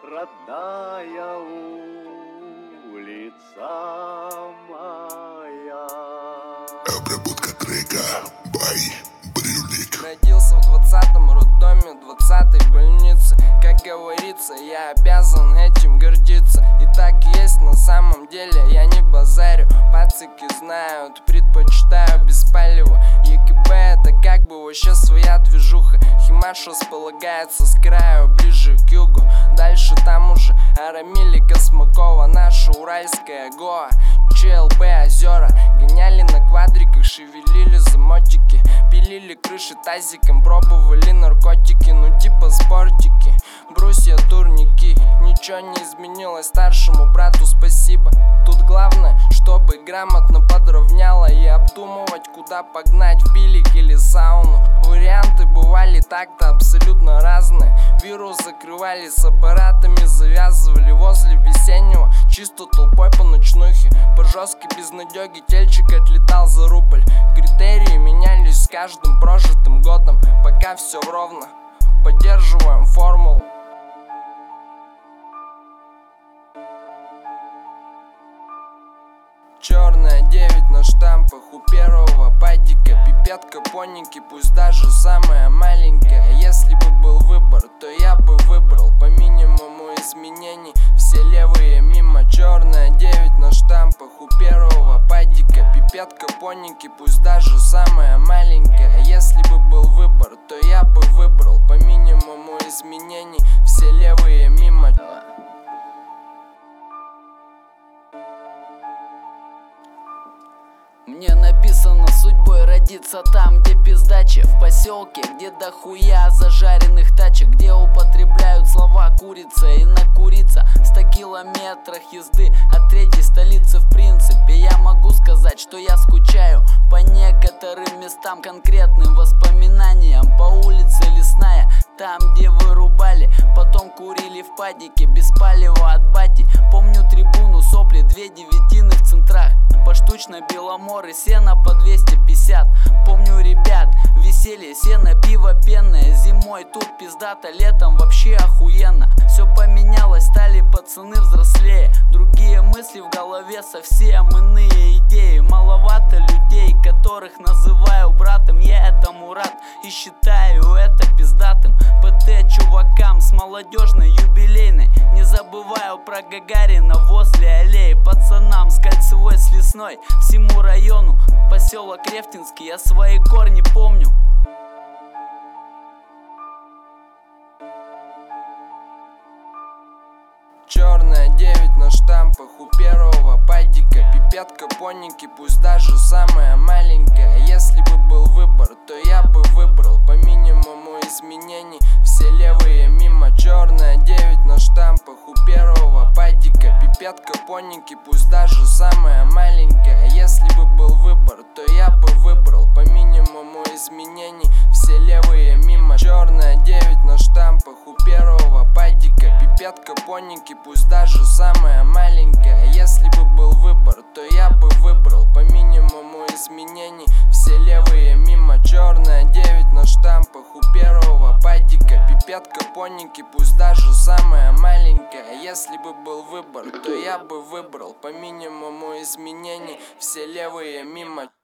родная улица моя. Обработка трека by Брюлик. Родился в 20-м роддоме 20-й больницы. Как говорится, я обязан этим гордиться. И так есть на самом деле, я не базарю. Пацики знают, предпочитаю без палева. ЕКБ это как бы вообще своя движуха. Химаш располагается с краю, ближе к югу. Дальше там уже Арамили, Космакова, наша уральская Гоа. ЧЛБ, озера, гоняли на квадриках, шевелили замотики. Пилили крыши тазиком, пробовали наркотики, ну типа спортики. Брусья, турники, ничего не изменилось, старшему брату спасибо. Тут главное, чтобы грамотно подровняло и обдумывать, куда погнать, в билик или сауну. Варианты бывали так-то абсолютно разные. Вирус закрывали с аппаратами, завязывали возле весеннего, чисто толпой по ночнухе. По жесткой безнадеге тельчик отлетал за рубль. Критерии менялись с каждым прожитым годом. Пока все ровно, поддерживаем формулу. Черная 9 на штампах у первого падика. Пипетка, поники, пусть даже самая маленькая. Если бы был выбор, то я бы выбрал по минимуму изменений. Все левые мимо. Черная 9 на штампах у первого падика. Пипетка, поники, пусть даже самая маленькая. Если бы был выбор, то я бы выбрал по минимуму изменений. Все левые мимо. Мне написано судьбой родиться там, где пиздачи. В поселке, где дохуя зажаренных тачек, где употребляют слова курица и накуриться. В 100 километрах езды от третьей столицы. В принципе, я могу сказать, что я скучаю по некоторым местам, конкретным воспоминаниям. По улице Лесная, там, где вырубали, потом курили в падике, без палева от бати. Помню трибуну, сопли, 2 девятины в центрах. Поштучно беломоры, сено по 250. Помню ребят, веселье, сено, пиво пенное. Зимой тут пиздато, летом вообще охуенно. Все поменялось, стали пацаны взрослее. Другие мысли в голове, совсем иные идеи. Маловато людей, которых называю братом. Я этому рад и считаю это пиздатым. ПТ чувакам с молодежной юбилейной. Не забываю про Гагарина возле аллеи. Пацанам с Кольцевой, с Лесной, всему району. Поселок Рефтинский, я свои корни помню. Черная 9 на штампах у первого падика. Пипетка, поники, пусть даже самая маленькая. Если бы был выбор, то я бы выбрал по минимуму изменений. Все левые мимо. Черная 9 на штампах у первого падика. Пипетка, поники, пусть даже самая маленькая. Если бы был выбор, то я бы выбрал по минимуму изменений. Все левые мимо. Черная 9 на штампах у первого падика. Пипетка, поники, пусть даже самая маленькая. Если бы был выбор, то я бы выбрал по минимуму изменений. Все левые мимо. Черная 9 на штампах у первого падика. Пипетка, поники, пусть даже самая маленькая. Если бы был выбор, то я бы выбрал по минимуму изменений. Все левые мимо.